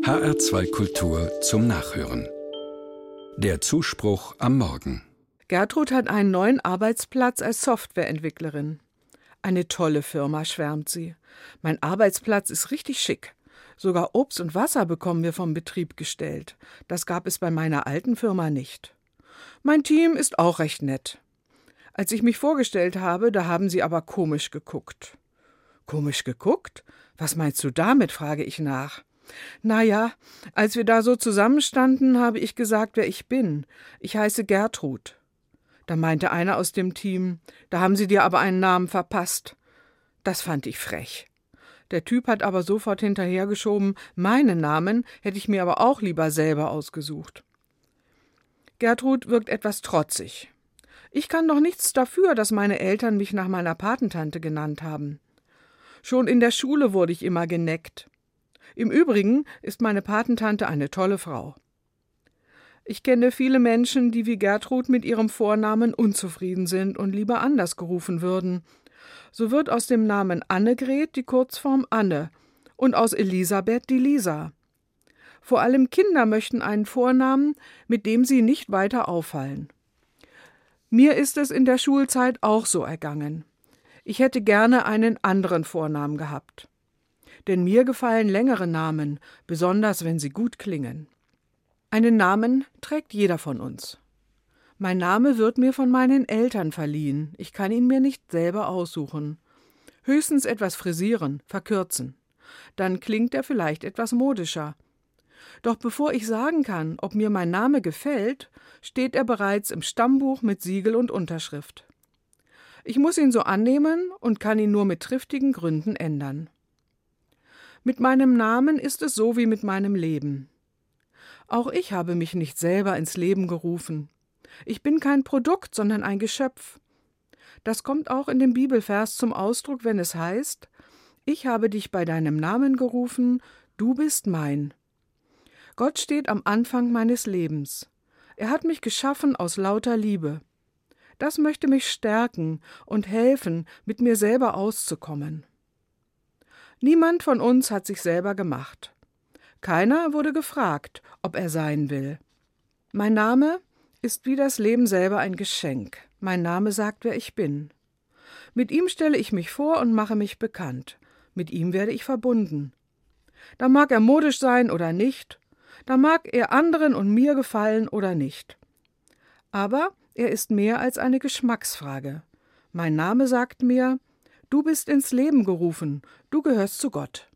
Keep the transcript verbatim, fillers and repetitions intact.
H R zwei Kultur zum Nachhören. Der Zuspruch am Morgen. Gertrud hat einen neuen Arbeitsplatz als Softwareentwicklerin. Eine tolle Firma, schwärmt sie. Mein Arbeitsplatz ist richtig schick. Sogar Obst und Wasser bekommen wir vom Betrieb gestellt. Das gab es bei meiner alten Firma nicht. Mein Team ist auch recht nett. Als ich mich vorgestellt habe, da haben sie aber komisch geguckt. Komisch geguckt? Was meinst du damit, frage ich nach. Na ja, als wir da so zusammenstanden, habe ich gesagt, wer ich bin. Ich heiße Gertrud. Da meinte einer aus dem Team, da haben sie dir aber einen Namen verpasst. Das fand ich frech. Der Typ hat aber sofort hinterhergeschoben, meinen Namen hätte ich mir aber auch lieber selber ausgesucht. Gertrud wirkt etwas trotzig. Ich kann doch nichts dafür, dass meine Eltern mich nach meiner Patentante genannt haben. Schon in der Schule wurde ich immer geneckt. Im Übrigen ist meine Patentante eine tolle Frau. Ich kenne viele Menschen, die wie Gertrud mit ihrem Vornamen unzufrieden sind und lieber anders gerufen würden. So wird aus dem Namen Annegret die Kurzform Anne und aus Elisabeth die Lisa. Vor allem Kinder möchten einen Vornamen, mit dem sie nicht weiter auffallen. Mir ist es in der Schulzeit auch so ergangen. Ich hätte gerne einen anderen Vornamen gehabt. Denn mir gefallen längere Namen, besonders wenn sie gut klingen. Einen Namen trägt jeder von uns. Mein Name wird mir von meinen Eltern verliehen. Ich kann ihn mir nicht selber aussuchen. Höchstens etwas frisieren, verkürzen. Dann klingt er vielleicht etwas modischer. Doch bevor ich sagen kann, ob mir mein Name gefällt, steht er bereits im Stammbuch mit Siegel und Unterschrift. Ich muss ihn so annehmen und kann ihn nur mit triftigen Gründen ändern. Mit meinem Namen ist es so wie mit meinem Leben. Auch ich habe mich nicht selber ins Leben gerufen. Ich bin kein Produkt, sondern ein Geschöpf. Das kommt auch in dem Bibelvers zum Ausdruck, wenn es heißt: Ich habe dich bei deinem Namen gerufen, du bist mein. Gott steht am Anfang meines Lebens. Er hat mich geschaffen aus lauter Liebe. Das möchte mich stärken und helfen, mit mir selber auszukommen. Niemand von uns hat sich selber gemacht. Keiner wurde gefragt, ob er sein will. Mein Name ist wie das Leben selber ein Geschenk. Mein Name sagt, wer ich bin. Mit ihm stelle ich mich vor und mache mich bekannt. Mit ihm werde ich verbunden. Da mag er modisch sein oder nicht, da mag er anderen und mir gefallen oder nicht. Aber er ist mehr als eine Geschmacksfrage. Mein Name sagt mir, du bist ins Leben gerufen, du gehörst zu Gott.